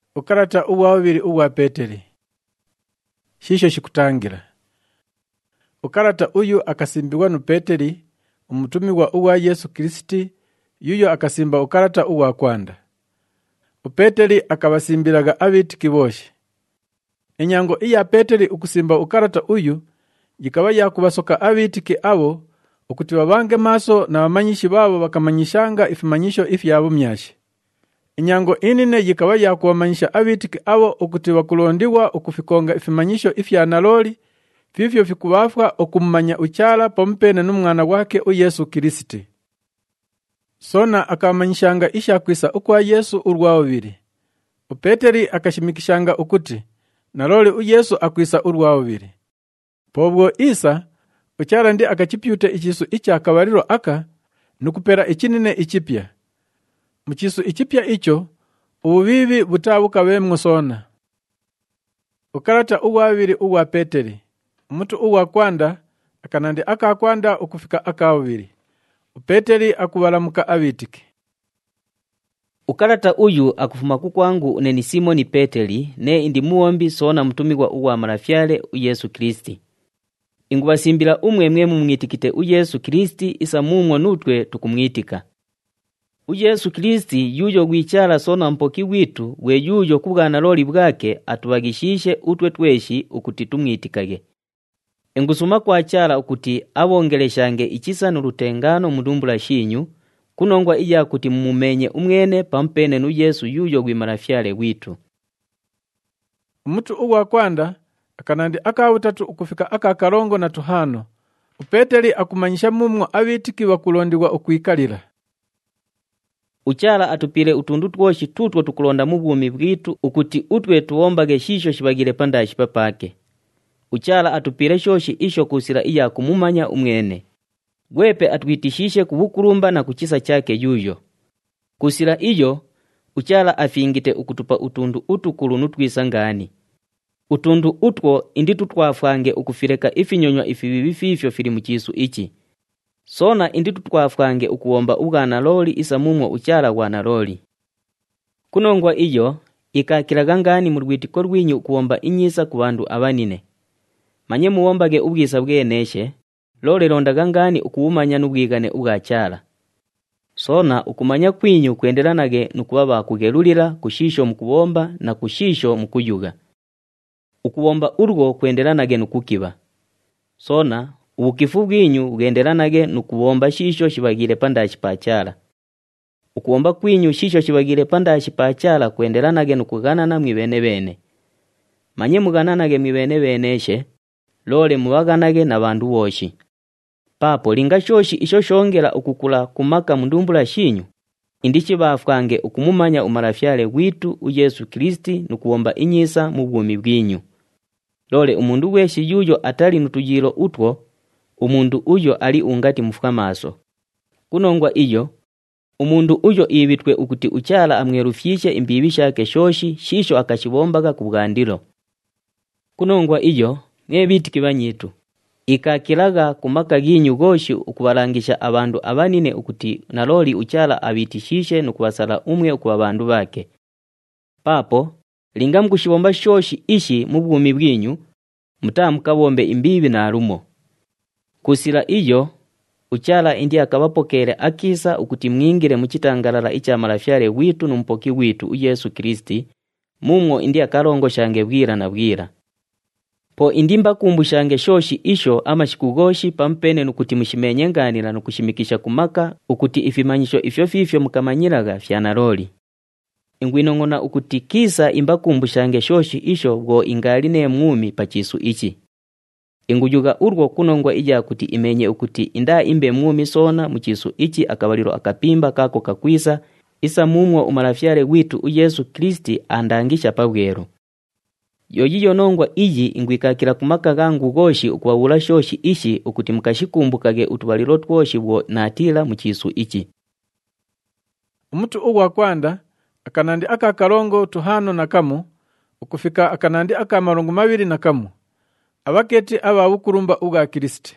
Ukarata uwawiri uwa Peteri. Shisho shikutangira. Ukarata uyu akasimbiwa nu Peteri, umutumiwa uwa Yesu Kristi, yuyo akasimba ukarata uwa kwanda. Upeteri akabasimbiraga abitiki boshe. Enyango iya Peteri ukusimba ukarata uyu, jikaba yakubasoka abitiki abo, ukuti babange maso na bamanyishi babo bakamanyishanga ifimanyisho ifyabo myashe. Enyango inine jikaba yakubamanyisha abitiki abo ukuti bakulondiwa ukufikonga ifimanyisho ifya naloli, fifyo fikubafwa okumanya uchala pampene n'umwana wake u Yesu Kristi. Sona akamanyishanga ishakwisa ukwa Yesu urwawubiri. Upeteri akashimikishanga ukuti naloli u Yesu akwisa urwawubiri. Pobwo Isa uchala ndi akachipyute ichisu icha kabariro aka nukupera ichinine ichipya. Muchisu ichipya icho ububibi butabuka bemwo sona. Ukarata uwabiri uwa Peteri. Umutu uwa kwanda akanandi akakwanda ukufika akawubiri. Peteri akubalamuka abitiki. Ukarata uyu akufuma kukwangu neni Simoni Peteri ne indi muombi sona mutumigwa uwa marafyale u Yesu Kristi. Ingubasimbira umwe mumwitikite u Yesu Kristi isa mumwo nutwe tukumwitika. U Yesu Kristi yuyo gwicara sona mpoki witu we yuyo kubwana loli bwake atubagishishe utwe tweshi ukuti tumwitikage. Engusuma kwa chala ukuti abongeleshange ichisa n'urutengano mudumbula shinyu kunongwa iya kuti mumumenye umwene pampene nu Yesu yuyo gwimarafyale witu. Umutu uwa kwanda akanandi akawutatu ukufika akakarongo na tuhano. Upeteri akumanyisha mumwo abitiki bakulondiwa ukwikalira. Uchala atupile utundu twoshi tutwo tukulonda mu bwumi bwitu ukuti utwe tuombage shisho shibagire pandashi papake. Uchala atupile shoshi isho kusira iya kumumanya umwene. Gwepe atwitishishe kubukurumba na kuchisa chake yuyo. Kusira iyo, uchala afingite ukutupa utundu utukulu nutwisangani. Utundu utwo indi tutwafange ukufireka ifinyonywa ifibibi fifyo fili muchisu ichi. Sona indi tutwafange ukuomba ugana loli isa mumwo uchala wana loli. Kunongwa iyo, ikakiragangani murwitiko rwinyu ukuomba inyisa ku bandu abanine. Manye muombage ubwisa bweneshe, lole rondagangani ukuumanya n'ubwigane ugachala. Sona ukumanya kwinyu kwenderanage nukubaba kugerulira kushisho mukubomba na kushisho mukuyuga. Ukuomba urwo kwenderanage nukukiba. Sona ubukifu bwinyu ugenderanage nukubomba shisho shibagire pandashi pachala. Ukuomba kwinyu shisho shibagire pandashi pachala kwenderanage nukuganana mwibene bene. Manye mugananage mwibene beneshe, lole muwaganage na bandu woshi. Papo linga shoshi isho shongera ukukula kumaka mundumbula shinyu. Indichi bafwange ukumumanya umarafyale witu u Yesu Kristi nukuomba inyisa mu bwumi bwinyu. Lole umundu weshi yuyo atali nutujiro utwo, umundu uyo ali ungati mufuka maso. Kunongwa iyo, umundu uyo ibitwe ukuti uchala amwerufyishe imbibi shake shoshi shisho akashibombaga kubwandiro. Kunongwa iyo, nebitiki banyitu. Ikakilaga kumaka ginyu goshi ukubalangisha abandu abanine ukuti naloli uchala abitishishe nukubasala umwe ukubabandu bake. Papo, linga mkushibomba shoshi ishi mubwumi bwinyu, mutamukabombe imbibi na arumo. Kusila iyo, uchala indi akabapokere akisa ukuti mwingire muchitangalala icha marafyale witu numpoki witu u Yesu Kristi, mumwo indi akarongo shange bwira na bwira. Po indimba kumbushange shoshi isho ama shikugoshi pampene nukuti mushimenyenganira nukushimikisha kumaka ukuti ifimanyisho ifyo fifyo mukamanyiraga fyanaroli. Ingwinongona ukuti kisa imba kumbushange shoshi isho go ingaline mwumi pachisu ichi. Inguyuga urwo kunongwa ija kuti imenye ukuti inda imbe mwumi sona muchisu ichi akabaliro akapimba kako kakwisa isa mumwo umarafyale witu u Yesu Kristi andangisha pabwero. Yoyiyo nongwa iji ingwikakira kumaka gangu goshi ukuwawula shoshi ishi ukuti mukashikumbukage utubaliro twoshi bwo natila muchisu ichi. Umutu uwa kwanda akanandi akakarongo tuhano na kamu ukufika akanandi akamarongo mabiri na kamu. Abaketi ababukurumba uga Kristi.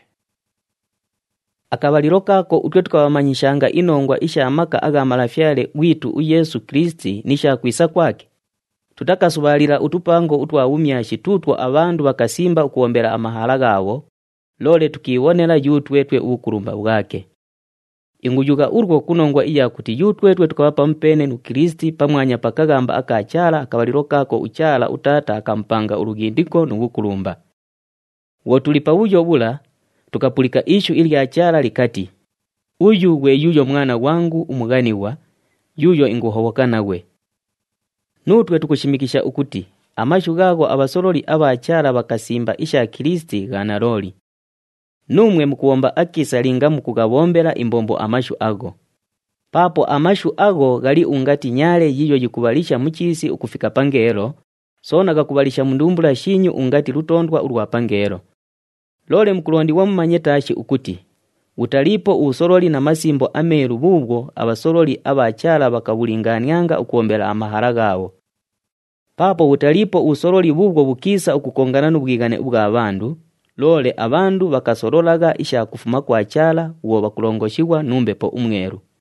Akabaliro kako utwe tukabamanyishanga inongwa isha amaka aga marafyale witu u Yesu Kristi nisha kwisa kwake. tutakasubalira utupango utwawumya shitutwa abandu bakasimba ukuombera amahala gawo, lole tukiwonera yutwetwe ubukulumba bwake. Ingujuka urwo kunongwa iya kuti yutwetwe tukawapa mpene nu Kristi pamwanya pakagamba akachala akabaliro kako uchala utata akampanga urugindiko nubukulumba. Wotulipa ujo bula, tukapulika ishu ili achala likati, uyu we yuyo mwana wangu umuganiwa, yuyo inguhowokana we. Nutwe tukushimikisha ukuti, amashu gago abasoroli abachala bakasimba isha Kristi gana roli. Numwe mukuomba akisalinga mukugabombera imbombo amashu ago. Papo amashu ago gali ungati nyale yiyo yikubalisha muchisi ukufika pangero, sona gakubalisha mundumbula shinyu ungati lutondwa urwa pangero. Lole mkulondi wa mmanyetashi ukuti, utalipo usoroli na masimbo ameru bubwo abasoroli abachala bakabulinganianga ukuombera amahara gawo. Papo utalipo usoroli bubwo bukisa ukukongana n'ubwigane bwa abandu, lole abandu bakasorolaga isha kufuma kwa chala uwo bakulongoshibwa numbepo umweru.